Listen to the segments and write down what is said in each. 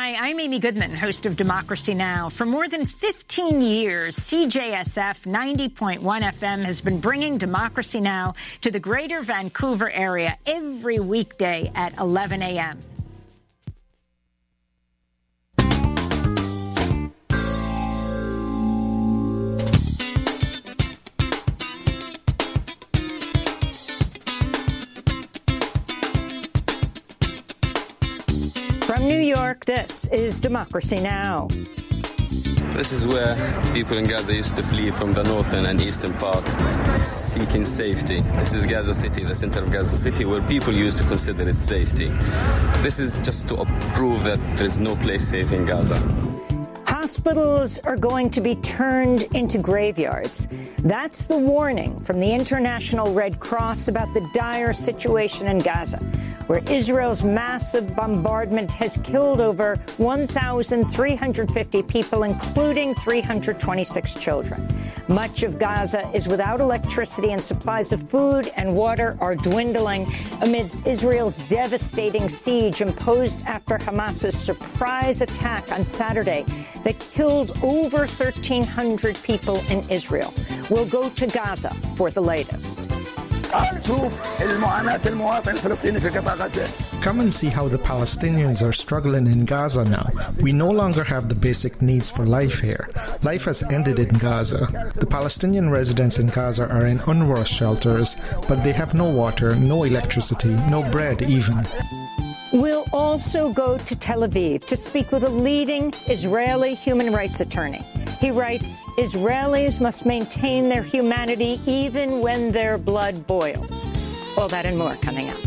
Hi, I'm Amy Goodman, host of Democracy Now! For more than 15 years, CJSF 90.1 FM has been bringing Democracy Now! To the greater Vancouver area every weekday at 11 a.m. From New York, this is Democracy Now! This is where people in Gaza used to flee from the northern and eastern part, seeking safety. This is Gaza City, the center of Gaza City, where people used to consider it safety. This is just to prove that there is no place safe in Gaza. Hospitals are going to be turned into graveyards. That's the warning from the International Red Cross about the dire situation in Gaza, where Israel's massive bombardment has killed over 1,350 people, including 326 children. Much of Gaza is without electricity, and supplies of food and water are dwindling amidst Israel's devastating siege imposed after Hamas's surprise attack on Saturday that killed over 1,300 people in Israel. We'll go to Gaza for the latest. Come and see how the Palestinians are struggling in Gaza now. We no longer have the basic needs for life here. Life has ended in Gaza. The Palestinian residents in Gaza are in UNRWA shelters, but they have no water, no electricity, no bread even. We'll also go to Tel Aviv to speak with a leading Israeli human rights attorney. He writes, Israelis must maintain their humanity even when their blood boils. All that and more coming up.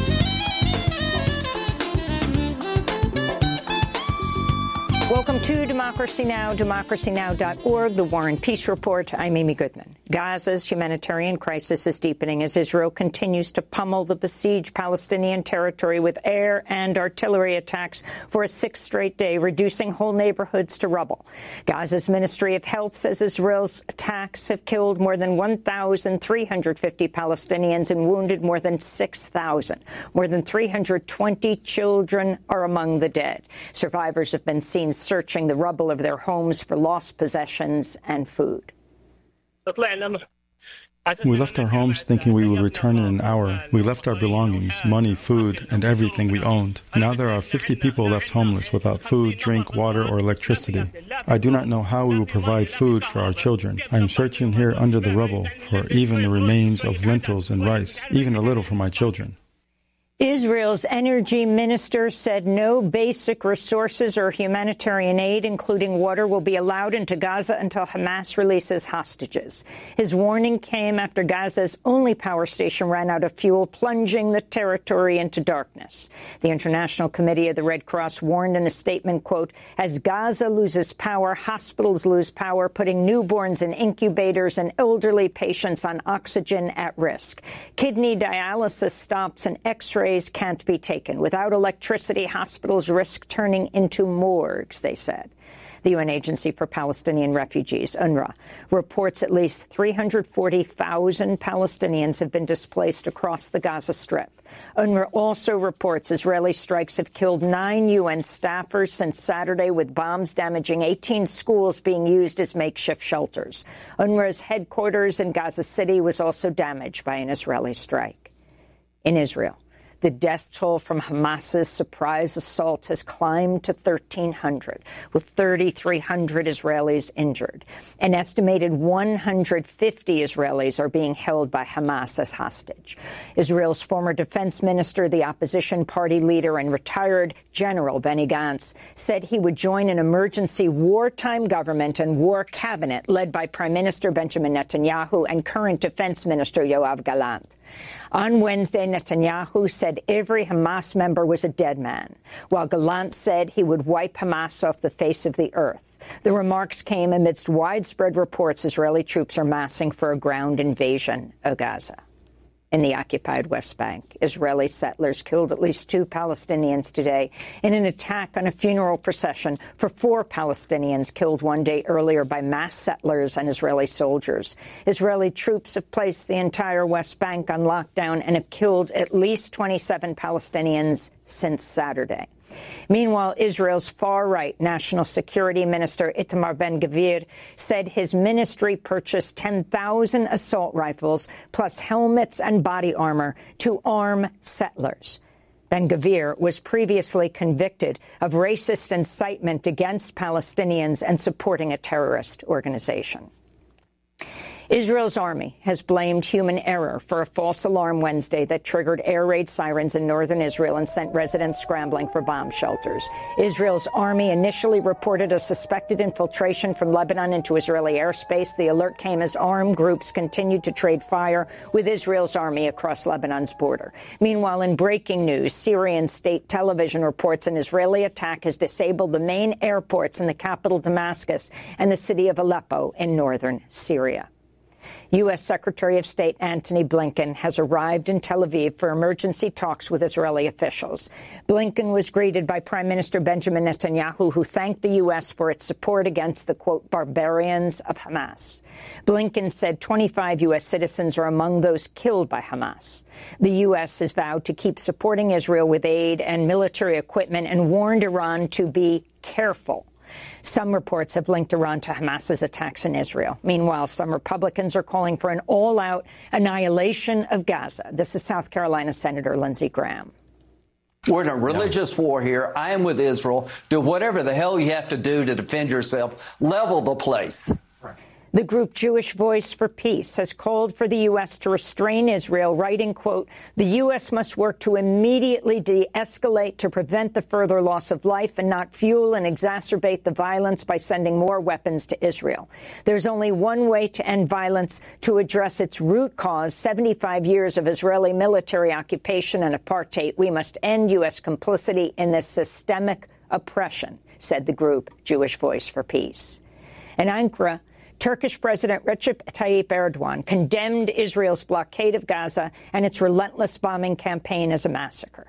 Welcome to Democracy Now!, democracynow.org, the War and Peace Report. I'm Amy Goodman. Gaza's humanitarian crisis is deepening as Israel continues to pummel the besieged Palestinian territory with air and artillery attacks for a sixth straight day, reducing whole neighborhoods to rubble. Gaza's Ministry of Health says Israel's attacks have killed more than 1,350 Palestinians and wounded more than 6,000. More than 320 children are among the dead. Survivors have been seen searching the rubble of their homes for lost possessions and food. We left our homes thinking we would return in an hour. We left our belongings, money, food, and everything we owned. Now there are 50 people left homeless without food, drink, water, or electricity. I do not know how we will provide food for our children. I am searching here under the rubble for even the remains of lentils and rice, even a little for my children. Israel's energy minister said no basic resources or humanitarian aid, including water, will be allowed into Gaza until Hamas releases hostages. His warning came after Gaza's only power station ran out of fuel, plunging the territory into darkness. The International Committee of the Red Cross warned in a statement, quote, as Gaza loses power, hospitals lose power, putting newborns in incubators and elderly patients on oxygen at risk. Kidney dialysis stops and X-rays can't be taken. Without electricity, hospitals risk turning into morgues, they said. The UN Agency for Palestinian Refugees, UNRWA, reports at least 340,000 Palestinians have been displaced across the Gaza Strip. UNRWA also reports Israeli strikes have killed 9 UN staffers since Saturday, with bombs damaging 18 schools being used as makeshift shelters. UNRWA's headquarters in Gaza City was also damaged by an Israeli strike. In Israel, the death toll from Hamas's surprise assault has climbed to 1,300, with 3,300 Israelis injured. An estimated 150 Israelis are being held by Hamas as hostage. Israel's former defense minister, the opposition party leader and retired General Benny Gantz, said he would join an emergency wartime government and war cabinet led by Prime Minister Benjamin Netanyahu and current Defense Minister Yoav Gallant. On Wednesday, Netanyahu said every Hamas member was a dead man, while Gallant said he would wipe Hamas off the face of the earth. The remarks came amidst widespread reports Israeli troops are massing for a ground invasion of Gaza. In the occupied West Bank, Israeli settlers killed at least 2 Palestinians today in an attack on a funeral procession for 4 Palestinians killed one day earlier by mass settlers and Israeli soldiers. Israeli troops have placed the entire West Bank on lockdown and have killed at least 27 Palestinians since Saturday. Meanwhile, Israel's far-right National Security Minister Itamar Ben-Gvir said his ministry purchased 10,000 assault rifles plus helmets and body armor to arm settlers. Ben-Gvir was previously convicted of racist incitement against Palestinians and supporting a terrorist organization. Israel's army has blamed human error for a false alarm Wednesday that triggered air raid sirens in northern Israel and sent residents scrambling for bomb shelters. Israel's army initially reported a suspected infiltration from Lebanon into Israeli airspace. The alert came as armed groups continued to trade fire with Israel's army across Lebanon's border. Meanwhile, in breaking news, Syrian state television reports an Israeli attack has disabled the main airports in the capital Damascus and the city of Aleppo in northern Syria. U.S. Secretary of State Antony Blinken has arrived in Tel Aviv for emergency talks with Israeli officials. Blinken was greeted by Prime Minister Benjamin Netanyahu, who thanked the U.S. for its support against the, quote, barbarians of Hamas. Blinken said 25 U.S. citizens are among those killed by Hamas. The U.S. has vowed to keep supporting Israel with aid and military equipment and warned Iran to be careful. Some reports have linked Iran to Hamas's attacks in Israel. Meanwhile, some Republicans are calling for an all-out annihilation of Gaza. This is South Carolina Senator Lindsey Graham. We're in a religious war here. I am with Israel. Do whatever the hell you have to do to defend yourself. Level the place. The group Jewish Voice for Peace has called for the U.S. to restrain Israel, writing, quote, the U.S. must work to immediately de-escalate to prevent the further loss of life and not fuel and exacerbate the violence by sending more weapons to Israel. There's only one way to end violence, to address its root cause, 75 years of Israeli military occupation and apartheid. We must end U.S. complicity in this systemic oppression, said the group Jewish Voice for Peace. In Ankara, Turkish President Recep Tayyip Erdogan condemned Israel's blockade of Gaza and its relentless bombing campaign as a massacre.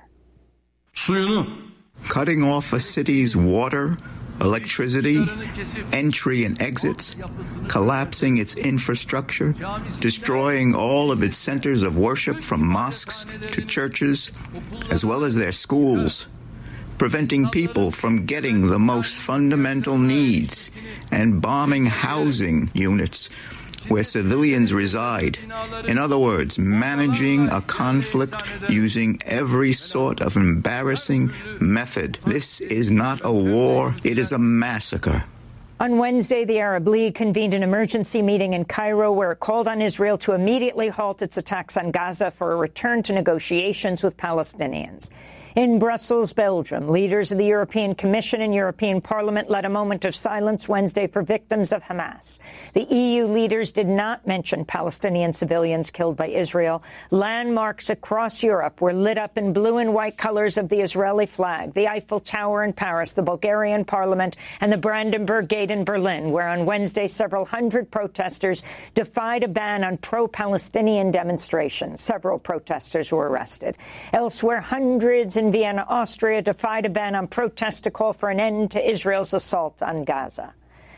Cutting off a city's water, electricity, entry and exits, collapsing its infrastructure, destroying all of its centers of worship from mosques to churches, as well as their schools, preventing people from getting the most fundamental needs, and bombing housing units where civilians reside. In other words, managing a conflict using every sort of embarrassing method. This is not a war, it is a massacre. On Wednesday, the Arab League convened an emergency meeting in Cairo where it called on Israel to immediately halt its attacks on Gaza for a return to negotiations with Palestinians. In Brussels, Belgium, leaders of the European Commission and European Parliament led a moment of silence Wednesday for victims of Hamas. The EU leaders did not mention Palestinian civilians killed by Israel. Landmarks across Europe were lit up in blue and white colors of the Israeli flag. The Eiffel Tower in Paris, the Bulgarian Parliament, and the Brandenburg Gate in Berlin, where on Wednesday several hundred protesters defied a ban on pro-Palestinian demonstrations. Several protesters were arrested. Elsewhere, hundreds in Vienna, Austria, defied a ban on protests to call for an end to Israel's assault on Gaza.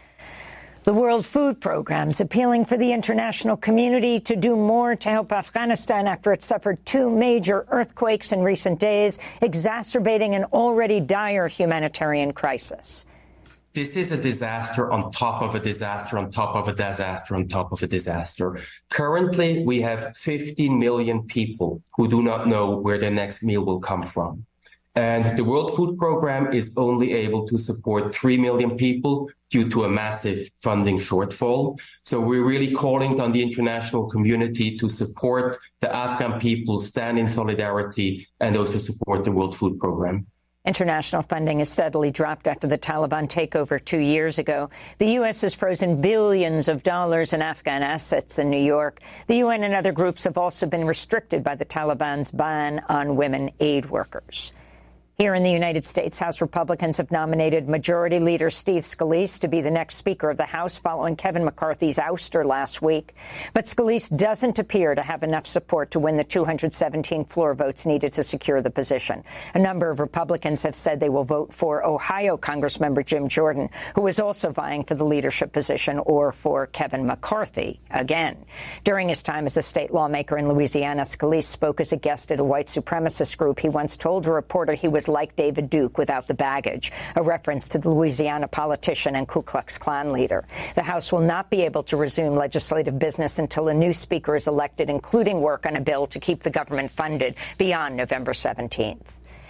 The World Food Programme is appealing for the international community to do more to help Afghanistan after it suffered two major earthquakes in recent days, exacerbating an already dire humanitarian crisis. This is a disaster on top of a disaster on top of a disaster on top of a disaster. Currently, we have 50 million people who do not know where their next meal will come from. And the World Food Programme is only able to support 3 million people due to a massive funding shortfall. So we're really calling on the international community to support the Afghan people, stand in solidarity, and also support the World Food Programme. International funding has steadily dropped after the Taliban takeover 2 years ago. The U.S. has frozen billions of dollars in Afghan assets in New York. The UN and other groups have also been restricted by the Taliban's ban on women aid workers. Here in the United States, House Republicans have nominated Majority Leader Steve Scalise to be the next Speaker of the House following Kevin McCarthy's ouster last week. But Scalise doesn't appear to have enough support to win the 217 floor votes needed to secure the position. A number of Republicans have said they will vote for Ohio Congressmember Jim Jordan, who is also vying for the leadership position, or for Kevin McCarthy again. During his time as a state lawmaker in Louisiana, Scalise spoke as a guest at a white supremacist group. He once told a reporter he was lawmakers like David Duke without the baggage, a reference to the Louisiana politician and Ku Klux Klan leader. The House will not be able to resume legislative business until a new speaker is elected, including work on a bill to keep the government funded beyond November 17th.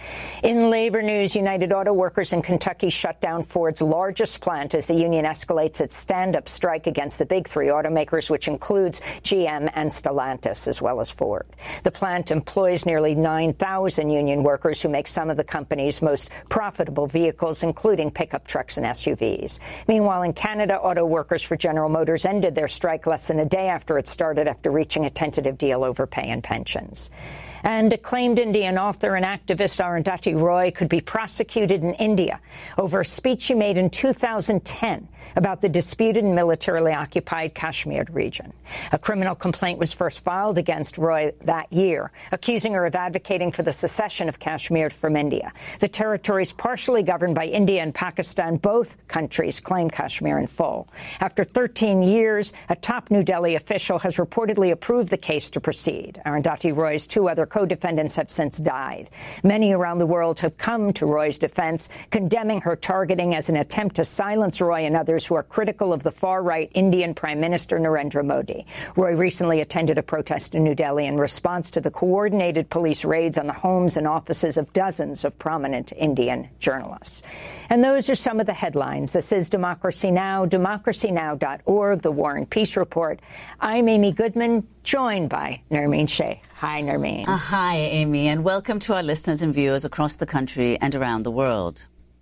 In labor news, United Auto Workers in Kentucky shut down Ford's largest plant as the union escalates its stand-up strike against the big three automakers, which includes GM and Stellantis, as well as Ford. The plant employs nearly 9,000 union workers who make some of the company's most profitable vehicles, including pickup trucks and SUVs. Meanwhile, in Canada, auto workers for General Motors ended their strike less than a day after it started, after reaching a tentative deal over pay and pensions. And acclaimed Indian author and activist Arundhati Roy could be prosecuted in India over a speech she made in 2010 about the disputed and militarily occupied Kashmir region. A criminal complaint was first filed against Roy that year, accusing her of advocating for the secession of Kashmir from India. The territory is partially governed by India and Pakistan. Both countries claim Kashmir in full. After 13 years, a top New Delhi official has reportedly approved the case to proceed. Arundhati Roy's two other co-defendants have since died. Many around the world have come to Roy's defense, condemning her targeting as an attempt to silence Roy and others who are critical of the far-right Indian Prime Minister Narendra Modi. Roy recently attended a protest in New Delhi in response to the coordinated police raids on the homes and offices of dozens of prominent Indian journalists. And those are some of the headlines. This is Democracy Now!, democracynow.org, the War and Peace Report. I'm Amy Goodman, joined by Nermeen Sheikh. Hi, Nermeen. Hi, Amy, and welcome to our listeners and viewers across the country and around the world.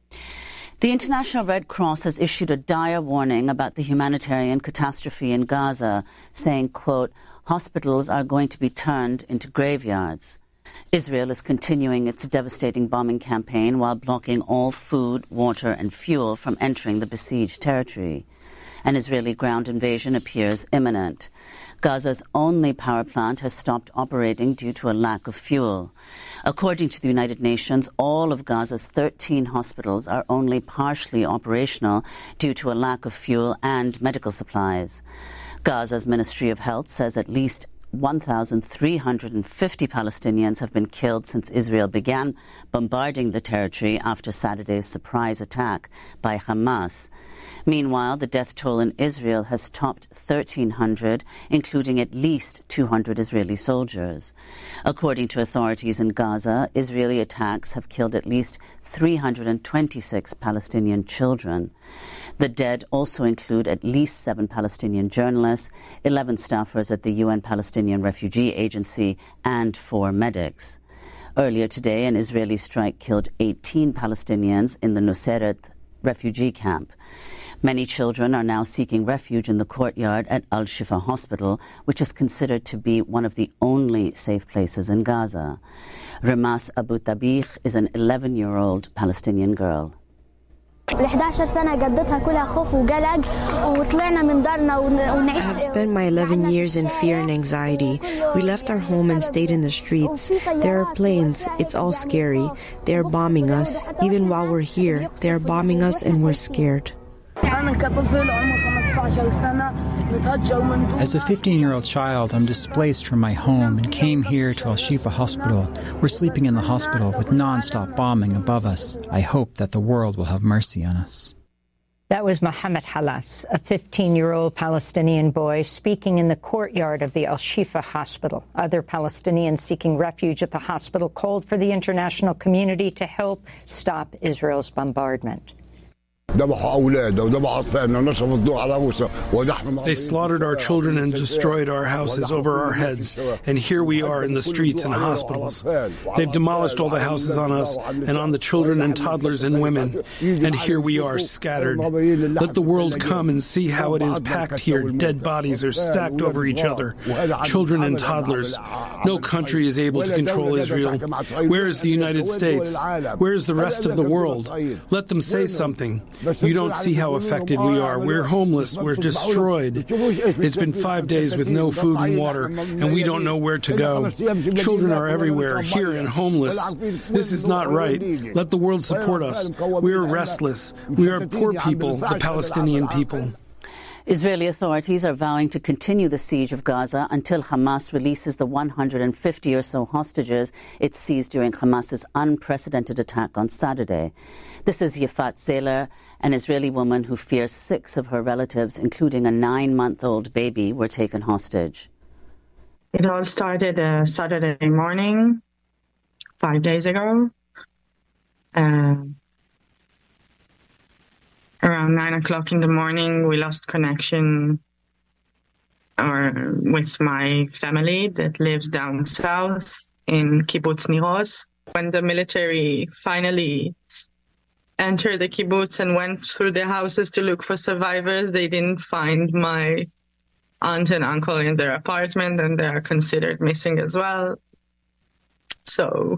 The International Red Cross has issued a dire warning about the humanitarian catastrophe in Gaza, saying, quote, hospitals are going to be turned into graveyards. Israel is continuing its devastating bombing campaign while blocking all food, water and fuel from entering the besieged territory. An Israeli ground invasion appears imminent. Gaza's only power plant has stopped operating due to a lack of fuel. According to the United Nations, all of Gaza's 13 hospitals are only partially operational due to a lack of fuel and medical supplies. Gaza's Ministry of Health says at least 1,350 Palestinians have been killed since Israel began bombarding the territory after Saturday's surprise attack by Hamas. Meanwhile, the death toll in Israel has topped 1,300, including at least 200 Israeli soldiers. According to authorities in Gaza, Israeli attacks have killed at least 326 Palestinian children. The dead also include at least 7 Palestinian journalists, 11 staffers at the UN Palestinian Refugee Agency, and 4 medics. Earlier today, an Israeli strike killed 18 Palestinians in the Nuseirat refugee camp. Many children are now seeking refuge in the courtyard at Al-Shifa Hospital, which is considered to be one of the only safe places in Gaza. Rimas Abu Tabikh is an 11-year-old Palestinian girl. I have spent my 11 years in fear and anxiety. We left our home and stayed in the streets. There are planes. It's all scary. They are bombing us. Even while we're here, they are bombing us and we're scared. As a 15-year-old child, I'm displaced from my home and came here to Al-Shifa Hospital. We're sleeping in the hospital with non-stop bombing above us. I hope that the world will have mercy on us. That was Mohammed Halas, a 15-year-old Palestinian boy speaking in the courtyard of the Al-Shifa Hospital. Other Palestinians seeking refuge at the hospital called for the international community to help stop Israel's bombardment. They slaughtered our children and destroyed our houses over our heads, and here we are in the streets and hospitals. They've demolished all the houses on us and on the children and toddlers and women, and here we are scattered. Let the world come and see how it is packed here. Dead bodies are stacked over each other, children and toddlers. No country is able to control Israel. Where is the United States? Where is the rest of the world? Let them say something. You don't see how affected we are. We're homeless. We're destroyed. It's been 5 days with no food and water, and we don't know where to go. Children are everywhere, here and homeless. This is not right. Let the world support us. We are restless. We are poor people, the Palestinian people. Israeli authorities are vowing to continue the siege of Gaza until Hamas releases the 150 or so hostages it seized during Hamas's unprecedented attack on Saturday. This is Yafat Zeller, an Israeli woman who fears 6 of her relatives, including a 9-month-old baby, were taken hostage. It all started Saturday morning, 5 days ago. Around 9 o'clock in the morning, we lost connection with my family that lives down south in Kibbutz Nir Oz. When the military finally entered the kibbutz and went through the houses to look for survivors, they didn't find my aunt and uncle in their apartment, and they are considered missing as well. So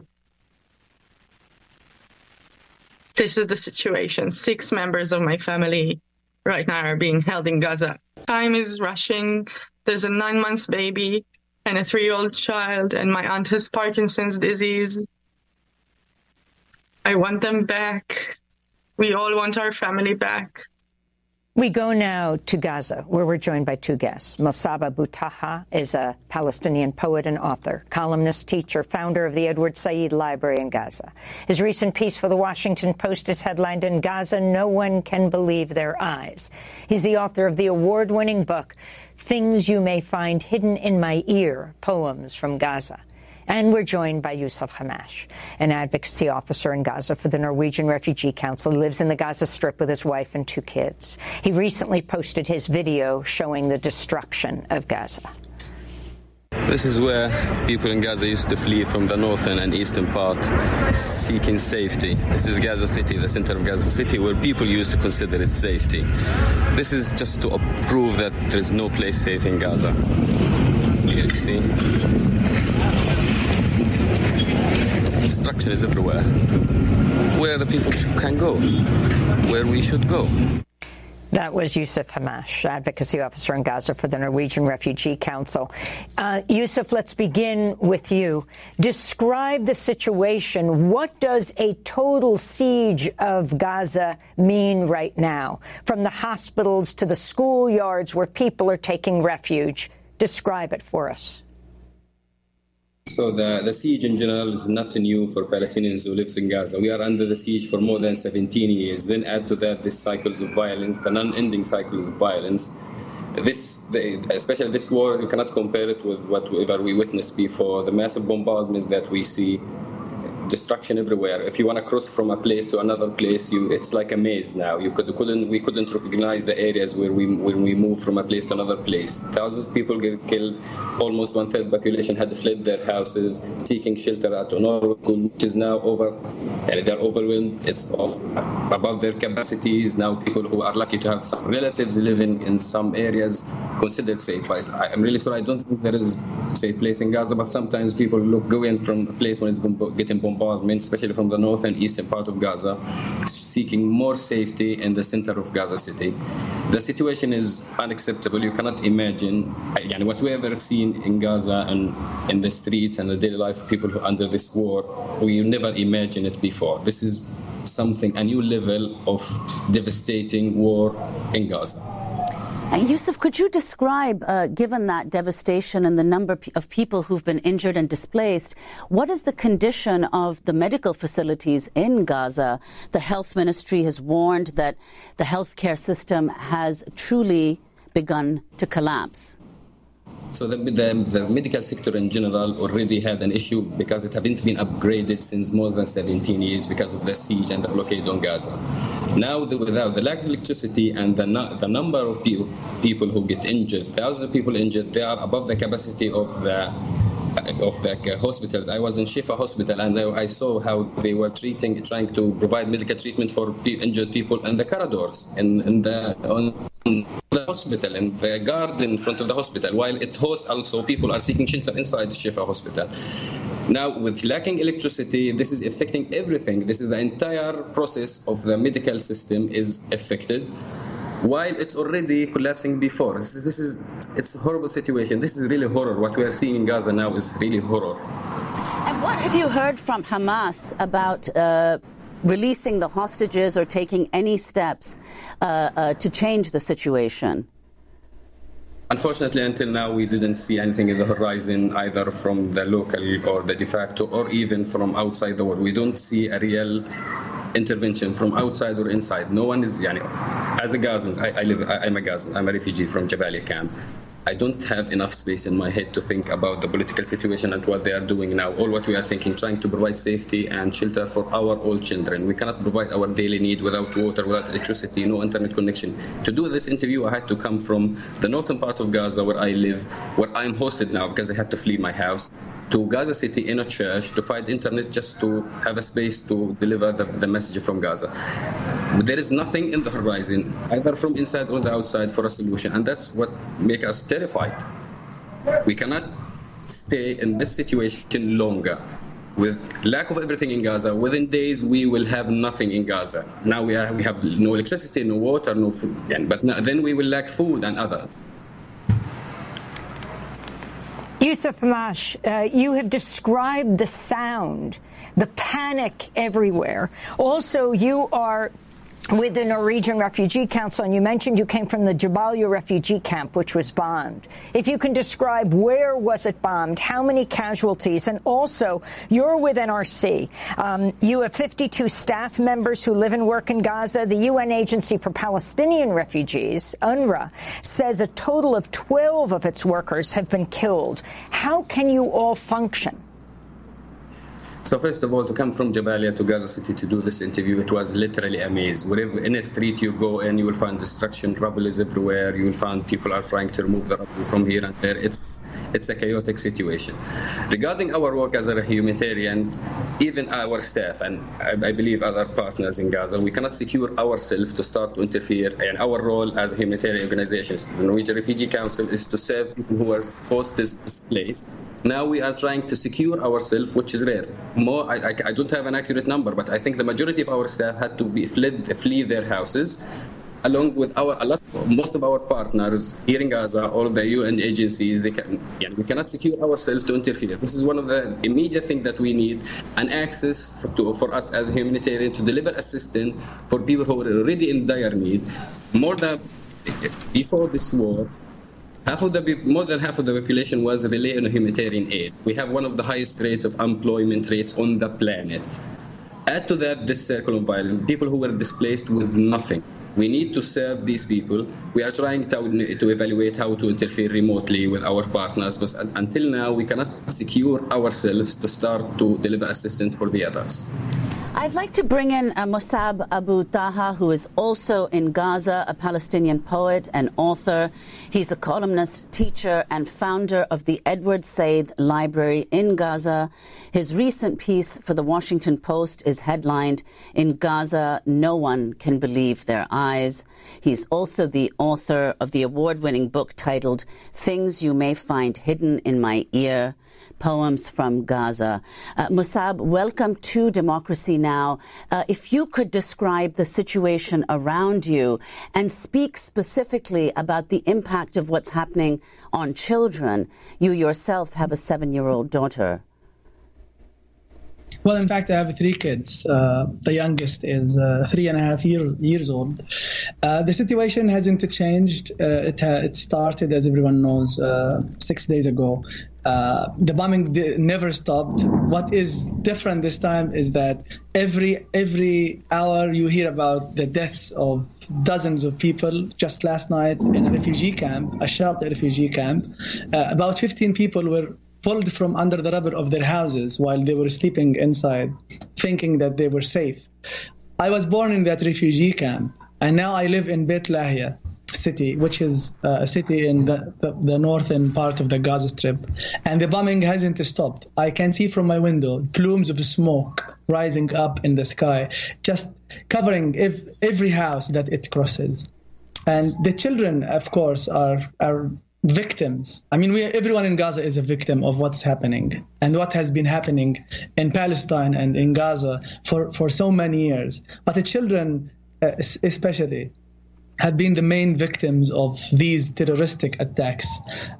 this is the situation. 6 members of my family right now are being held in Gaza. Time is rushing. There's a 9-month baby and a 3-year-old child, and my aunt has Parkinson's disease. I want them back. We all want our family back. We go now to Gaza, where we're joined by 2 guests. Mossab Abu Taha is a Palestinian poet and author, columnist, teacher, founder of the Edward Said Library in Gaza. His recent piece for The Washington Post is headlined, "In Gaza, No One Can Believe Their Eyes." He's the author of the award-winning book, Things You May Find Hidden in My Ear, Poems from Gaza. And we're joined by Yousef Hamash, an advocacy officer in Gaza for the Norwegian Refugee Council. He lives in the Gaza Strip with his wife and 2 kids. He recently posted his video showing the destruction of Gaza. This is where people in Gaza used to flee from the northern and eastern part, seeking safety. This is Gaza City, the center of Gaza City, where people used to consider it safety. This is just to prove that there is no place safe in Gaza. Here you see. Destruction is everywhere. Where the people can go, where we should go. That was Yousef Hamash, advocacy officer in Gaza for the Norwegian Refugee Council. Yousef, let's begin with you. Describe the situation. What does a total siege of Gaza mean right now? From the hospitals to the schoolyards where people are taking refuge. Describe it for us. So the siege in general is not new for Palestinians who live in Gaza. We are under the siege for more than 17 years. Then add to that the cycles of violence, the non-ending cycles of violence. Especially this war, you cannot compare it with whatever we witnessed before. The massive bombardment that we see, destruction everywhere. If you want to cross from a place to another place, it's like a maze now. We couldn't recognize the areas when we move from a place to another place. Thousands of people get killed. Almost 1/3 population had fled their houses, seeking shelter at Norway, which is now over. And they're overwhelmed. It's above their capacities. Now people who are lucky to have some relatives living in some areas considered safe. I'm really sorry. I don't think there is a safe place in Gaza, but sometimes people go in from a place when it's getting bombardment, especially from the north and eastern part of Gaza, seeking more safety in the center of Gaza City. The situation is unacceptable. You cannot imagine what we ever seen in Gaza and in the streets and the daily life of people who are under this war. We never imagined it before. This is a new level of devastating war in Gaza. Yousef, could you describe, given that devastation and the number of people who've been injured and displaced, what is the condition of the medical facilities in Gaza? The health ministry has warned that the healthcare system has truly begun to collapse. So the medical sector in general already had an issue because it hadn't been upgraded since more than 17 years because of the siege and the blockade on Gaza. Now, without the lack of electricity and the number of people who get injured, thousands of people injured, they are above the capacity of the hospitals. I was in Shifa Hospital and I saw how they were trying to provide medical treatment for injured people in the corridors on the hospital and the guard in front of the hospital, while it hosts also people are seeking shelter inside Shifa Hospital. Now, with lacking electricity, this is affecting everything. This is the entire process of the medical system is affected, while it's already collapsing before. It's a horrible situation. This is really horror. What we are seeing in Gaza now is really horror. And what have you heard from Hamas about releasing the hostages or taking any steps to change the situation? Unfortunately, until now, we didn't see anything in the horizon, either from the local or the de facto, or even from outside the world. We don't see a real intervention from outside or inside. No one is, as a Gazan, I'm a Gazan, I'm a refugee from Jabalia camp. I don't have enough space in my head to think about the political situation and what they are doing now. All what we are thinking, trying to provide safety and shelter for our old children. We cannot provide our daily need without water, without electricity, no internet connection. To do this interview, I had to come from the northern part of Gaza, where I live, where I'm hosted now because I had to flee my house, to Gaza City in a church to find internet just to have a space to deliver the message from Gaza. There is nothing in the horizon, either from inside or the outside, for a solution, and that's what makes us terrified. We cannot stay in this situation longer. With lack of everything in Gaza, within days we will have nothing in Gaza. Now we have no electricity, no water, no food, but then we will lack food and others. Yousef Hamash, you have described the sound, the panic everywhere. Also, you are with the Norwegian Refugee Council, and you mentioned you came from the Jabalia refugee camp, which was bombed. If you can describe where was it bombed, how many casualties, and also you're with NRC. You have 52 staff members who live and work in Gaza. The UN Agency for Palestinian Refugees, UNRWA, says a total of 12 of its workers have been killed. How can you all function? So first of all, to come from Jabalia to Gaza City to do this interview, it was literally a maze. Wherever in a street you go in, you will find destruction, rubble is everywhere. You will find people are trying to remove the rubble from here and there. It's a chaotic situation. Regarding our work as a humanitarian, even our staff and I believe other partners in Gaza, we cannot secure ourselves to start to interfere. And our role as humanitarian organizations, the Norwegian Refugee Council, is to serve people who are forced displaced. Now we are trying to secure ourselves, which is rare. I don't have an accurate number, but I think the majority of our staff had to flee their houses, along with most of our partners here in Gaza, all the UN agencies. We cannot secure ourselves to interfere. This is one of the immediate things that we need, an access for us as a humanitarian to deliver assistance for people who are already in dire need. More than before this war, more than half of the population was relying on humanitarian aid. We have one of the highest rates of employment rates on the planet. Add to that this circle of violence, people who were displaced with nothing. We need to serve these people. We are trying to evaluate how to interfere remotely with our partners, but until now we cannot secure ourselves to start to deliver assistance for the others. I'd like to bring in Musab Abu Taha, who is also in Gaza, a Palestinian poet and author. He's a columnist, teacher, and founder of the Edward Said Library in Gaza. His recent piece for the Washington Post is headlined, "In Gaza, No One Can Believe Their Eyes." He's also the author of the award-winning book titled "Things You May Find Hidden in My Ear: Poems from Gaza." Musab, welcome to Democracy Now! If you could describe the situation around you and speak specifically about the impact of what's happening on children. You yourself have a 7-year-old daughter. Well, in fact, I have 3 kids. The youngest is 3.5 years old. The situation hasn't changed. It started, as everyone knows, 6 days ago. The bombing never stopped. What is different this time is that every hour you hear about the deaths of dozens of people. Just last night in a refugee camp, a shelter refugee camp, about 15 people were pulled from under the rubble of their houses while they were sleeping inside, thinking that they were safe. I was born in that refugee camp, and now I live in Beit Lahia city, which is a city in the northern part of the Gaza Strip, and the bombing hasn't stopped. I can see from my window plumes of smoke rising up in the sky, just covering every house that it crosses. And the children, of course, are victims. I mean, everyone in Gaza is a victim of what's happening and what has been happening in Palestine and in Gaza for so many years. But the children especially, have been the main victims of these terroristic attacks.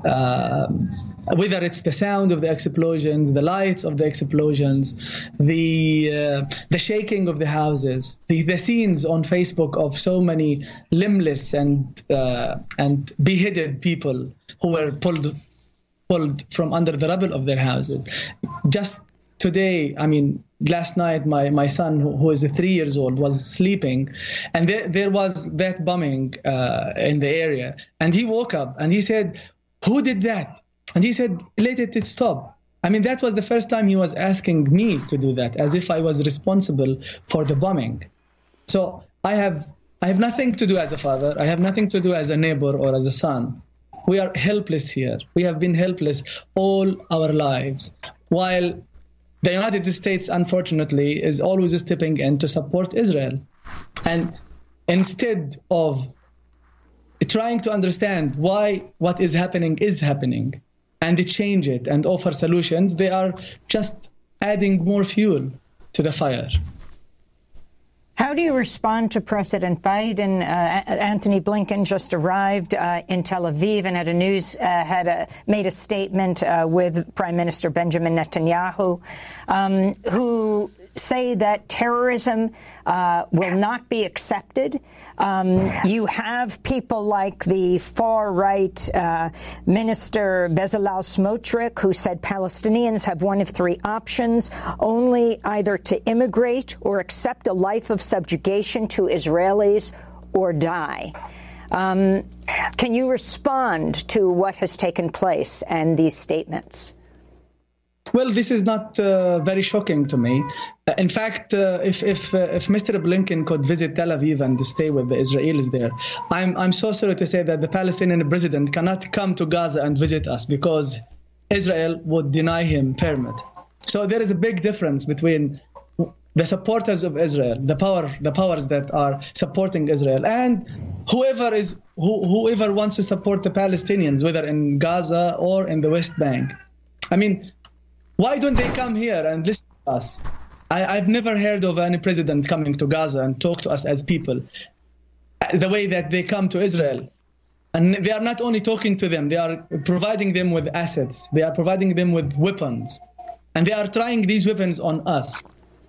Whether it's the sound of the explosions, the lights of the explosions, the shaking of the houses, the scenes on Facebook of so many limbless and beheaded people who were pulled from under the rubble of their houses. Just today, last night, my son, who is 3 years old, was sleeping, and there was that bombing in the area. And he woke up and he said, "Who did that?" And he said, "Let it stop." That was the first time he was asking me to do that, as if I was responsible for the bombing. So I have nothing to do as a father. I have nothing to do as a neighbor or as a son. We are helpless here. We have been helpless all our lives, while the United States, unfortunately, is always stepping in to support Israel. And instead of trying to understand why what is happening and change it and offer solutions, they are just adding more fuel to the fire. How do you respond to President Biden? Antony Blinken just arrived in Tel Aviv and made a statement with Prime Minister Benjamin Netanyahu, who say that terrorism will not be accepted. You have people like the far-right Minister Bezalel Smotrich, who said Palestinians have one of three options, only either to immigrate or accept a life of subjugation to Israelis or die. Can you respond to what has taken place and these statements? Well, this is not very shocking to me. In fact, if Mr. Blinken could visit Tel Aviv and stay with the Israelis there, I'm so sorry to say that the Palestinian president cannot come to Gaza and visit us because Israel would deny him permit. So there is a big difference between the supporters of Israel, the powers that are supporting Israel, and whoever wants to support the Palestinians, whether in Gaza or in the West Bank. Why don't they come here and listen to us? I've never heard of any president coming to Gaza and talk to us as people the way that they come to Israel. And they are not only talking to them, they are providing them with assets. They are providing them with weapons. And they are trying these weapons on us.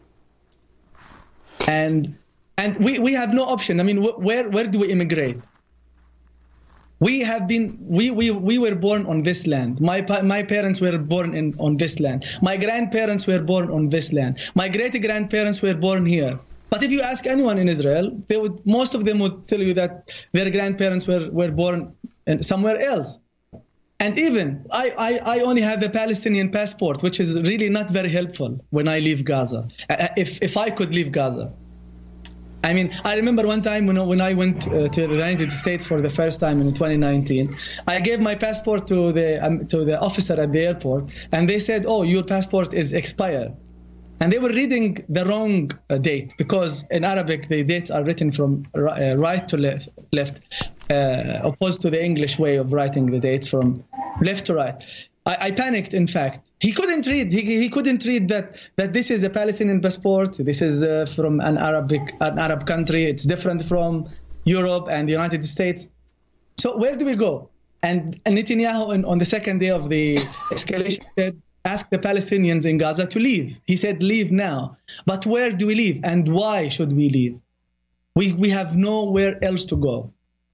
And we have no option. Where do we immigrate? We were born on this land. My parents were born on this land. My grandparents were born on this land. My great-grandparents were born here. But if you ask anyone in Israel, most of them would tell you that their grandparents were born somewhere else. And even I only have a Palestinian passport, which is really not very helpful when I leave Gaza. If I could leave Gaza. I remember one time when I went to the United States for the first time in 2019, I gave my passport to the officer at the airport, and they said, "Oh, your passport is expired." And they were reading the wrong date, because in Arabic the dates are written from right to left, opposed to the English way of writing the dates from left to right. I panicked, in fact. He couldn't read. He couldn't read that this is a Palestinian passport. This is from an Arab country. It's different from Europe and the United States. So where do we go? And Netanyahu, on the second day of the escalation, said, ask the Palestinians in Gaza to leave. He said, leave now. But where do we leave? And why should we leave? We have nowhere else to go.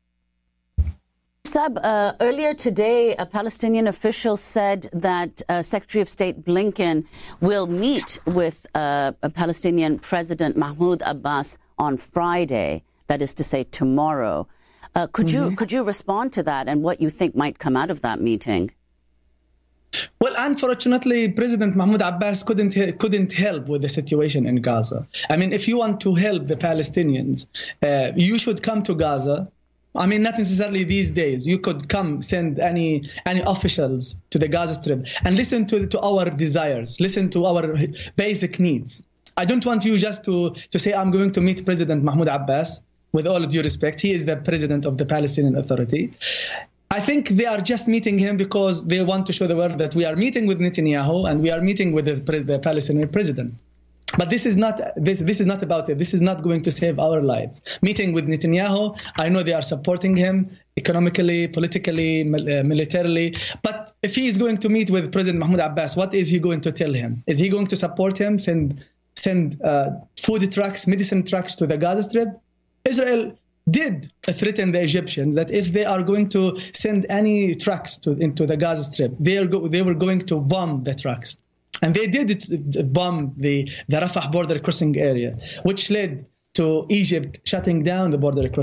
Sab, earlier today, a Palestinian official said that Secretary of State Blinken will meet with Palestinian President Mahmoud Abbas on Friday, that is to say tomorrow. Could you respond to that and what you think might come out of that meeting? Well, unfortunately, President Mahmoud Abbas couldn't help with the situation in Gaza. If you want to help the Palestinians, you should come to Gaza. Not necessarily these days. You could send any officials to the Gaza Strip and listen to our desires, listen to our basic needs. I don't want you just to say, I'm going to meet President Mahmoud Abbas. With all due respect, he is the president of the Palestinian Authority. I think they are just meeting him because they want to show the world that we are meeting with Netanyahu and we are meeting with the Palestinian president. But this is not about it. This is not going to save our lives. Meeting with Netanyahu, I know they are supporting him economically, politically, militarily. But if he is going to meet with President Mahmoud Abbas, what is he going to tell him? Is he going to support him, send food trucks, medicine trucks to the Gaza Strip? Israel did threaten the Egyptians that if they are going to send any trucks into the Gaza Strip, they were going to bomb the trucks. And they did bomb the Rafah border crossing area, which led to Egypt shutting down the border crossing.